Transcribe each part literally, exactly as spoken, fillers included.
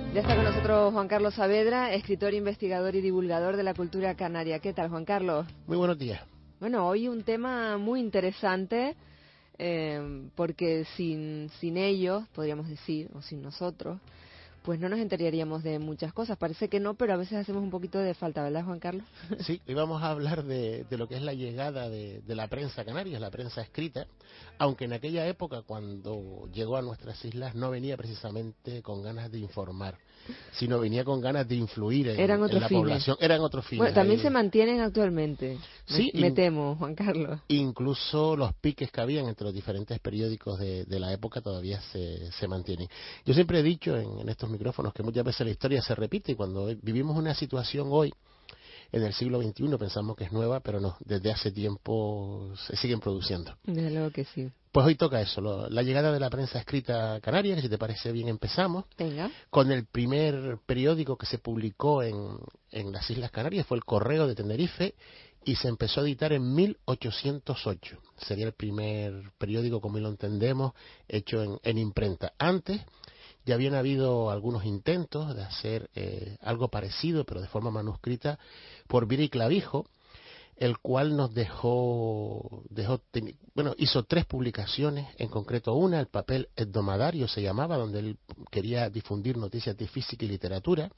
Ya está con nosotros Juan Carlos Saavedra, escritor, investigador y divulgador de la cultura canaria. ¿Qué tal, Juan Carlos? Muy buenos días. Bueno, hoy un tema muy interesante, eh, porque sin, sin ellos, podríamos decir, o sin nosotros, pues no nos enteraríamos de muchas cosas. Parece que no, pero a veces hacemos un poquito de falta, ¿verdad, Juan Carlos? Sí, hoy vamos a hablar de, de lo que es la llegada de, de la prensa canaria, la prensa escrita, aunque en aquella época, cuando llegó a nuestras islas, no venía precisamente con ganas de informar, sino venía con ganas de influir en, Eran en otros la fines. población. Eran otros fines. Bueno, también ahí. se mantienen actualmente, Sí, me, me in, temo, Juan Carlos. Incluso los piques que habían entre los diferentes periódicos de, de la época todavía se, se mantienen. Yo siempre he dicho en, en estos micrófonos que muchas veces la historia se repite y cuando vivimos una situación hoy, en el siglo veintiuno, pensamos que es nueva, pero no, desde hace tiempo se siguen produciendo. Desde luego que sí. Pues hoy toca eso, lo, la llegada de la prensa escrita canaria, que si te parece bien empezamos. Venga. Con el primer periódico que se publicó en, en las Islas Canarias, fue el Correo de Tenerife, y se empezó a editar en mil ochocientos ocho. Sería el primer periódico, como lo entendemos, hecho en, en imprenta. Antes ya habían habido algunos intentos de hacer eh, algo parecido, pero de forma manuscrita, por Viri Clavijo, el cual nos dejó, dejó ten, bueno, hizo tres publicaciones, en concreto una, el papel Hebdomadario se llamaba, donde él quería difundir noticias de física y literatura.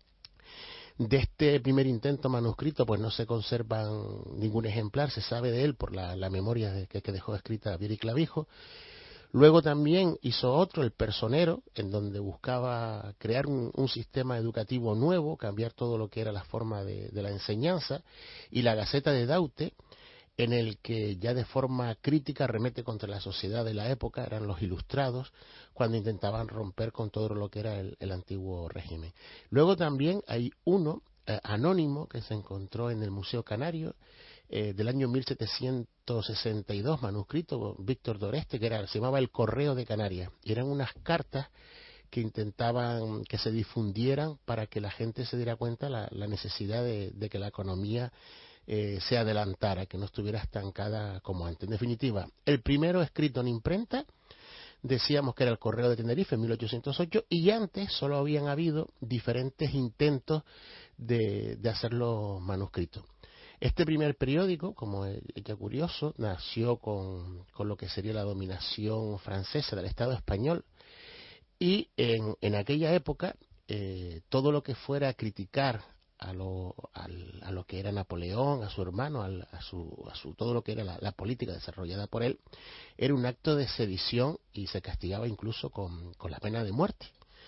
De este primer intento manuscrito, pues no se conservan ningún ejemplar, se sabe de él por la, la memoria de, que, que dejó escrita Viri Clavijo. Luego también hizo otro, El Personero, en donde buscaba crear un, un sistema educativo nuevo, cambiar todo lo que era la forma de, de la enseñanza, y La Gaceta de Daute, en el que ya de forma crítica remete contra la sociedad de la época, eran los ilustrados, cuando intentaban romper con todo lo que era el, el antiguo régimen. Luego también hay uno eh, anónimo que se encontró en el Museo Canario, eh, del año mil setecientos sesenta y dos, manuscrito, Víctor Doreste, que era, se llamaba El Correo de Canarias, y eran unas cartas que intentaban que se difundieran para que la gente se diera cuenta la, la necesidad de, de que la economía eh, se adelantara, que no estuviera estancada como antes. En definitiva, el primero escrito en imprenta, decíamos que era el Correo de Tenerife en mil ochocientos ocho, y antes solo habían habido diferentes intentos de, de hacerlo manuscrito. Este primer periódico, como es ya curioso, nació con, con lo que sería la dominación francesa del Estado español, y en, en aquella época eh, todo lo que fuera a criticar a lo, al, a lo que era Napoleón, a su hermano, al, a, su, a su todo lo que era la, la política desarrollada por él, era un acto de sedición y se castigaba incluso con, con la pena de muerte.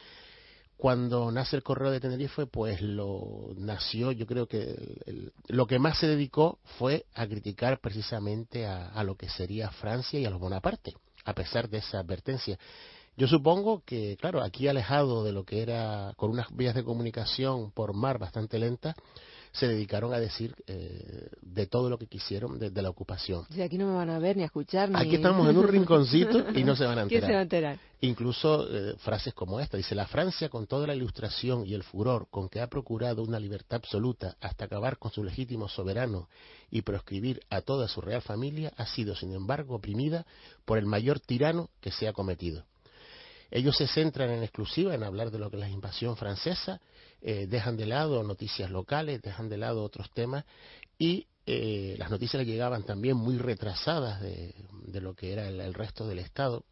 Cuando nace el Correo de Tenerife, pues lo nació, yo creo que el, el, lo que más se dedicó fue a criticar precisamente a, a lo que sería Francia y a los Bonaparte, a pesar de esa advertencia. Yo supongo que, claro, aquí alejado de lo que era, con unas vías de comunicación por mar bastante lentas, se dedicaron a decir eh, de todo lo que quisieron desde de la ocupación. Sí, aquí no me van a ver ni a escuchar. Ni... Aquí estamos en un rinconcito y no se van a enterar. ¿Quién se va a enterar? Incluso eh, frases como esta. Dice, la Francia, con toda la ilustración y el furor con que ha procurado una libertad absoluta hasta acabar con su legítimo soberano y proscribir a toda su real familia, ha sido, sin embargo, oprimida por el mayor tirano que se ha cometido. Ellos se centran en exclusiva en hablar de lo que es la invasión francesa, eh, dejan de lado noticias locales, dejan de lado otros temas, y eh, las noticias les llegaban también muy retrasadas de, de lo que era el, el resto del Estado.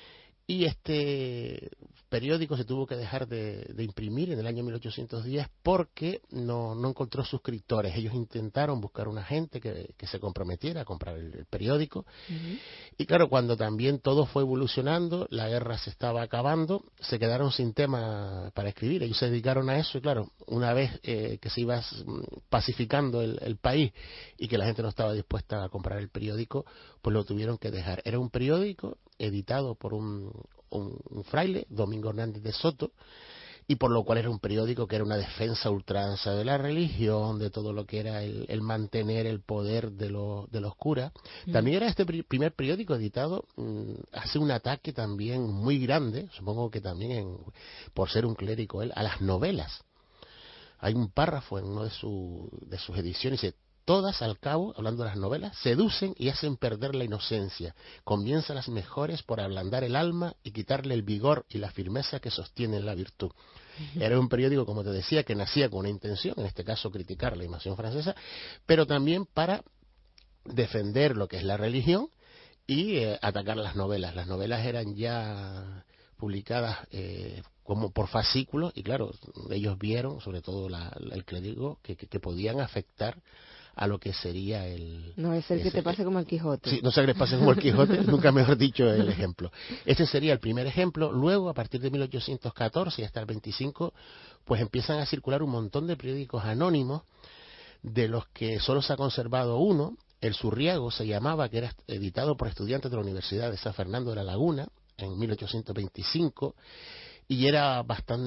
Y este periódico se tuvo que dejar de, de imprimir en el año mil ochocientos diez porque no, no encontró suscriptores. Ellos intentaron buscar una gente que, que se comprometiera a comprar el, el periódico. Uh-huh. Y claro, cuando también todo fue evolucionando, la guerra se estaba acabando, se quedaron sin tema para escribir. Ellos se dedicaron a eso y claro, una vez eh, que se iba pacificando el, el país y que la gente no estaba dispuesta a comprar el periódico, pues lo tuvieron que dejar. Era un periódico editado por un, un, un fraile, Domingo Hernández de Soto, y por lo cual era un periódico que era una defensa ultranza de la religión, de todo lo que era el, el mantener el poder de, lo, de los curas. Mm. También era este pri- primer periódico editado, mmm, hace un ataque también muy grande, supongo que también en, por ser un clérigo él, a las novelas. Hay un párrafo en una de, su, de sus ediciones, dice, todas al cabo, hablando de las novelas, seducen y hacen perder la inocencia. Comienzan las mejores por ablandar el alma y quitarle el vigor y la firmeza que sostienen la virtud. Era un periódico, como te decía, que nacía con una intención, en este caso criticar la invasión francesa, pero también para defender lo que es la religión y eh, atacar las novelas. Las novelas eran ya publicadas eh, como por fascículos y claro, ellos vieron, sobre todo la, la, el clérigo, que, que, que podían afectar a lo que sería el... No es el ese, que te pase como el Quijote. Sí, no sé que les pase como el Quijote, nunca mejor dicho el ejemplo. Este sería el primer ejemplo. Luego, a partir de mil ochocientos catorce y hasta el veinticinco, pues empiezan a circular un montón de periódicos anónimos, de los que solo se ha conservado uno. El Surriago se llamaba, que era editado por estudiantes de la Universidad de San Fernando de la Laguna en mil ochocientos veinticinco, y era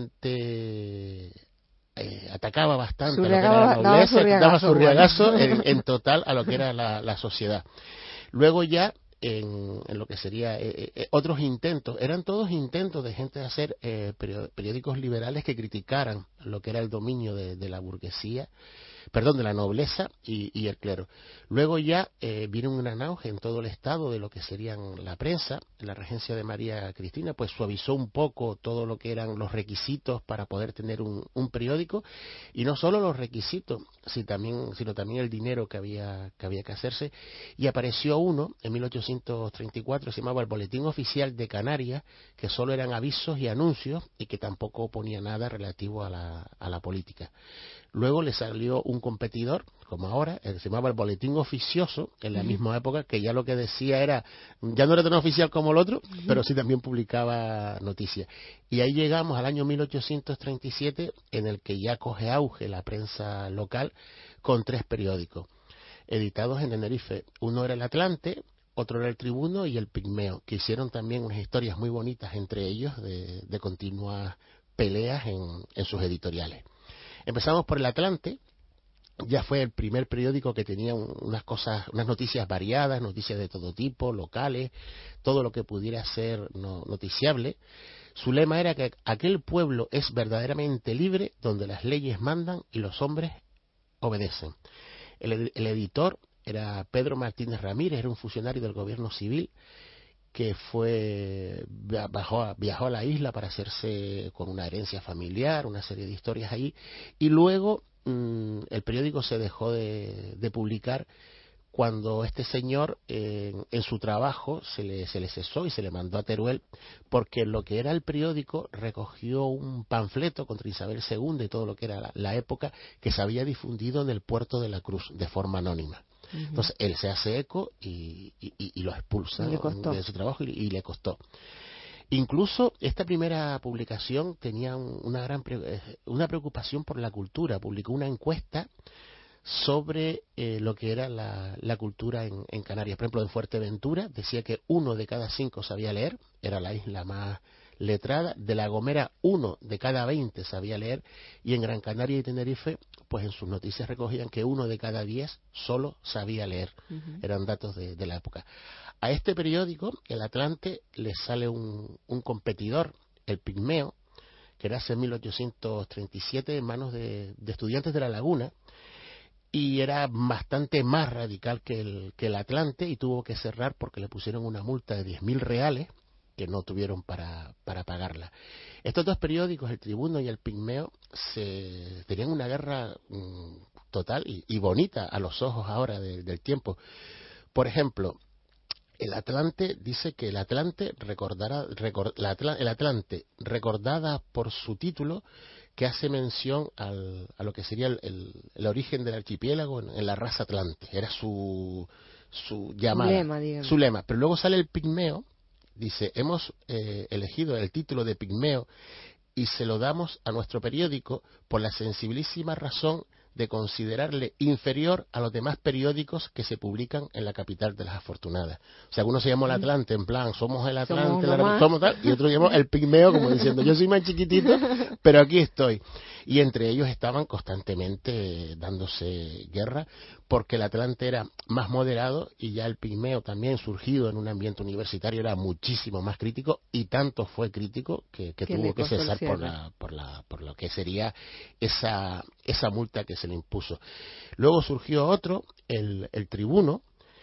bastante... Eh, atacaba bastante a lo que era la nobleza, daba surriagazo en, en total a lo que era la, la sociedad. Luego ya en, en lo que sería eh, eh, otros intentos, eran todos intentos de gente de hacer eh, periódicos liberales que criticaran lo que era el dominio de, de la burguesía, perdón, de la nobleza y, y el clero. Luego ya eh, vino un gran auge en todo el estado de lo que serían la prensa. La regencia de María Cristina pues suavizó un poco todo lo que eran los requisitos para poder tener un, un periódico, y no solo los requisitos, sino también, sino también el dinero que había, que había que hacerse, y apareció uno en mil ochocientos treinta y cuatro, se llamaba el Boletín Oficial de Canarias, que solo eran avisos y anuncios y que tampoco ponía nada relativo a la, a la política. Luego le salió un competidor, como ahora, se llamaba el Boletín Oficioso, en la misma época, que ya lo que decía era, ya no era tan oficial como el otro, pero sí también publicaba noticias. Y ahí llegamos al año mil ochocientos treinta y siete, en el que ya coge auge la prensa local, con tres periódicos, editados en Tenerife. Uno era el Atlante, otro era el Tribuno y el Pigmeo, que hicieron también unas historias muy bonitas entre ellos, de, de continuas peleas en, en sus editoriales. Empezamos por el Atlante. Ya fue el primer periódico que tenía unas cosas, unas noticias variadas, noticias de todo tipo, locales, todo lo que pudiera ser no, noticiable. Su lema era que aquel pueblo es verdaderamente libre, donde las leyes mandan y los hombres obedecen. El, el editor era Pedro Martínez Ramírez, era un funcionario del gobierno civil que fue viajó, viajó a la isla para hacerse con una herencia familiar, una serie de historias ahí, y luego mmm, el periódico se dejó de, de publicar cuando este señor eh, en su trabajo se le, se le cesó y se le mandó a Teruel, porque lo que era el periódico recogió un panfleto contra Isabel segunda y todo lo que era la, la época, que se había difundido en el puerto de la Cruz de forma anónima. Uh-huh. Entonces él se hace eco y, y, y lo expulsa de su trabajo y, y le costó. Incluso esta primera publicación tenía una gran pre, una preocupación por la cultura. Publicó una encuesta sobre eh, lo que era la, la cultura en, en Canarias. Por ejemplo, en Fuerteventura decía que uno de cada cinco sabía leer, era la isla más letrada. De La Gomera, uno de cada veinte sabía leer, y en Gran Canaria y Tenerife, pues en sus noticias recogían que uno de cada diez solo sabía leer. Uh-huh. Eran datos de, de la época. A este periódico, el Atlante, le sale un, un competidor, el Pigmeo, que nace en mil ochocientos treinta y siete en manos de, de estudiantes de La Laguna, y era bastante más radical que el, que el Atlante, y tuvo que cerrar porque le pusieron una multa de diez mil reales que no tuvieron para, para pagarla. Estos dos periódicos, el Tribuno y el Pigmeo, se tenían una guerra mmm, total y, y bonita a los ojos ahora de, del tiempo. Por ejemplo, el Atlante dice que el Atlante recordará, record, la, el Atlante, recordada por su título, que hace mención al, a lo que sería el, el, el origen del archipiélago en, en la raza Atlante. Era su, su llamada, lema, su lema. Pero luego sale el Pigmeo, dice, hemos eh, elegido el título de Pigmeo y se lo damos a nuestro periódico por la sensibilísima razón de considerarle inferior a los demás periódicos que se publican en la capital de las afortunadas. O sea, uno se llamó el Atlante, en plan, somos el Atlante, somos, la, somos tal, y otro llamó el Pigmeo, como diciendo, yo soy más chiquitito, pero aquí estoy. y entre ellos estaban constantemente dándose guerra, porque el Atlante era más moderado y ya el Pigmeo, también surgido en un ambiente universitario, era muchísimo más crítico, y tanto fue crítico que, que tuvo que cesar por la, por la, por lo que sería esa, esa multa que se le impuso. Luego surgió otro, el, el Tribuno,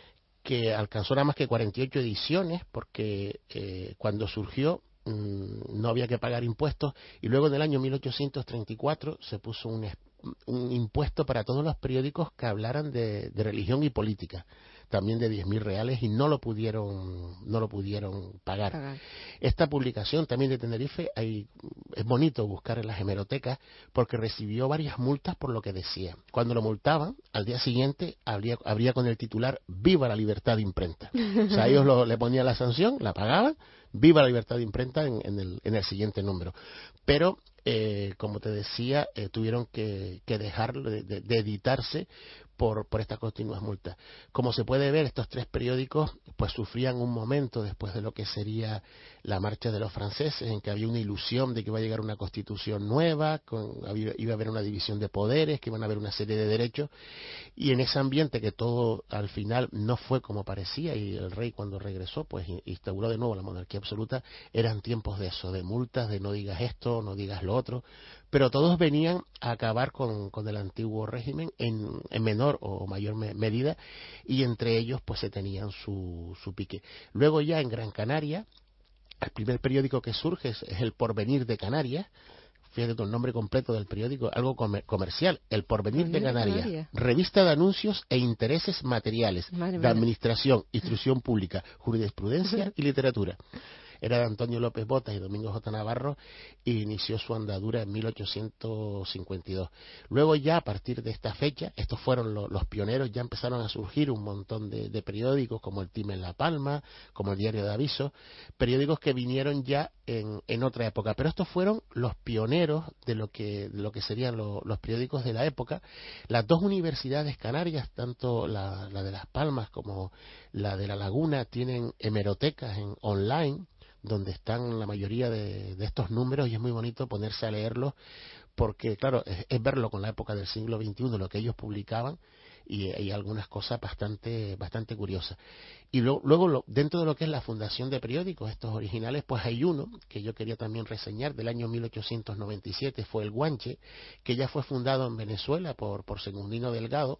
que alcanzó nada más que cuarenta y ocho ediciones, porque eh, cuando surgió mmm, no había que pagar impuestos, y luego en el año mil ochocientos treinta y cuatro se puso un, un impuesto para todos los periódicos que hablaran de, de religión y política, también de diez mil reales, y no lo pudieron no lo pudieron pagar. pagar. Esta publicación también de Tenerife, hay, es bonito buscar en las hemerotecas, porque recibió varias multas por lo que decía. Cuando lo multaban, al día siguiente habría, habría con el titular "Viva la libertad de imprenta". O sea, ellos lo, le ponían la sanción, la pagaban, "Viva la libertad de imprenta" en, en, el, en el siguiente número. Pero eh, como te decía, eh, tuvieron que, que dejar de, de, de editarse por, por estas continuas multas. Como se puede ver, estos tres periódicos pues sufrían un momento después de lo que sería la marcha de los franceses, en que había una ilusión de que iba a llegar una constitución nueva, con, había, iba a haber una división de poderes, que iban a haber una serie de derechos, y en ese ambiente que todo al final no fue como parecía, y el rey cuando regresó pues instauró de nuevo la monarquía absoluta, eran tiempos de eso, de multas, de no digas esto, no digas lo otro, pero todos venían a acabar con, con el antiguo régimen en, en menor o mayor me, medida, y entre ellos pues se tenían su, su pique. Luego ya en Gran Canaria, el primer periódico que surge es, es El Porvenir de Canarias. Fíjate el nombre completo del periódico, algo comer, comercial, El Porvenir de Canarias, Canaria. Revista de anuncios e intereses materiales, Madre de administración, instrucción pública, jurisprudencia y literatura. Era de Antonio López Botas y Domingo J. Navarro, e inició su andadura en mil ochocientos cincuenta y dos. Luego ya a partir de esta fecha, estos fueron lo, los pioneros, ya empezaron a surgir un montón de, de periódicos como el Time en La Palma, como el Diario de Aviso, periódicos que vinieron ya en, en otra época, pero estos fueron los pioneros de lo que, de lo que serían lo, los periódicos de la época. Las dos universidades canarias, tanto la, la de Las Palmas como la de La Laguna, tienen hemerotecas en online, donde están la mayoría de, de estos números, y es muy bonito ponerse a leerlos, porque claro, es, es verlo con la época del siglo veintiuno, lo que ellos publicaban, y hay algunas cosas bastante bastante curiosas. Y lo, luego, lo, dentro de lo que es la fundación de periódicos, estos originales, pues hay uno que yo quería también reseñar, del año mil ochocientos noventa y siete, fue el Guanche, que ya fue fundado en Venezuela por, por Segundino Delgado,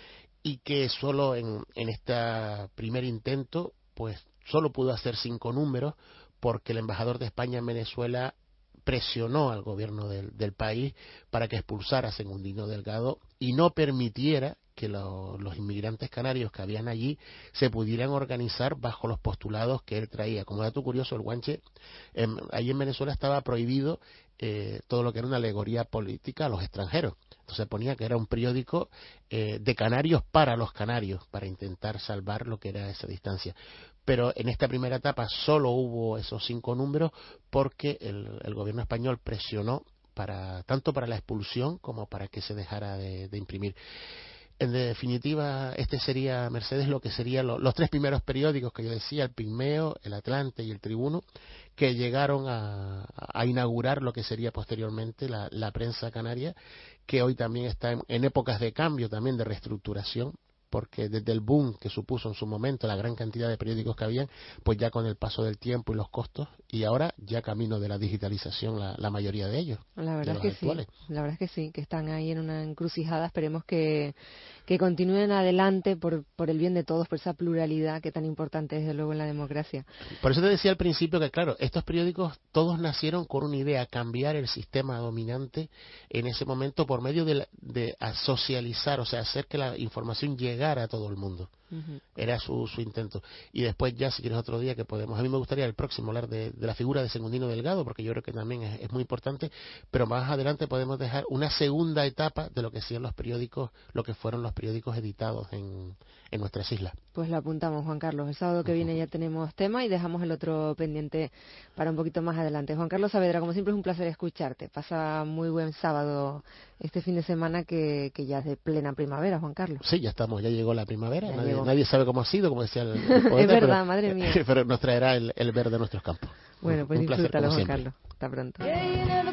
y que solo en, en este primer intento, pues solo pudo hacer cinco números, porque el embajador de España en Venezuela presionó al gobierno del, del país para que expulsara a Segundino Delgado y no permitiera que lo, los inmigrantes canarios que habían allí se pudieran organizar bajo los postulados que él traía. Como dato curioso, el Guanche, eh, allí en Venezuela estaba prohibido eh, todo lo que era una alegoría política a los extranjeros. Entonces ponía que era un periódico eh, de canarios para los canarios, para intentar salvar lo que era esa distancia. Pero en esta primera etapa solo hubo esos cinco números, porque el, el gobierno español presionó para tanto para la expulsión como para que se dejara de, de imprimir. En definitiva, este sería, Mercedes, lo que serían lo, los tres primeros periódicos que yo decía, el Pigmeo, el Atlante y el Tribuno, que llegaron a, a inaugurar lo que sería posteriormente la, la prensa canaria, que hoy también está en, en épocas de cambio, también de reestructuración, porque desde el boom que supuso en su momento la gran cantidad de periódicos que habían, pues ya con el paso del tiempo y los costos, y ahora ya camino de la digitalización la, la mayoría de ellos. La verdad es que actuales. sí, la verdad es que sí, que están ahí en una encrucijada. Esperemos que, que continúen adelante por, por el bien de todos, por esa pluralidad que tan importante es desde luego en la democracia. Por eso te decía al principio que claro, estos periódicos todos nacieron con una idea, cambiar el sistema dominante en ese momento por medio de, la, de a socializar, o sea, hacer que la información llegue a todo el mundo. Uh-huh. Era su, su intento. Y después ya, si quieres otro día que podemos, a mí me gustaría el próximo hablar de, de la figura de Segundino Delgado, porque yo creo que también es, es muy importante, pero más adelante podemos dejar una segunda etapa de lo que sean los periódicos, lo que fueron los periódicos editados en, en nuestras islas. Pues lo apuntamos, Juan Carlos. El sábado que viene ya tenemos tema y dejamos el otro pendiente para un poquito más adelante. Juan Carlos Saavedra, como siempre es un placer escucharte. Pasa muy buen sábado este fin de semana que, que ya es de plena primavera, Juan Carlos. Sí, ya estamos, ya llegó la primavera. Nadie, nadie sabe cómo ha sido, como decía el, el poeta, es verdad, pero, madre mía. Pero nos traerá el, el verde de nuestros campos. Bueno, pues disfrútalo, Juan Carlos. Hasta pronto.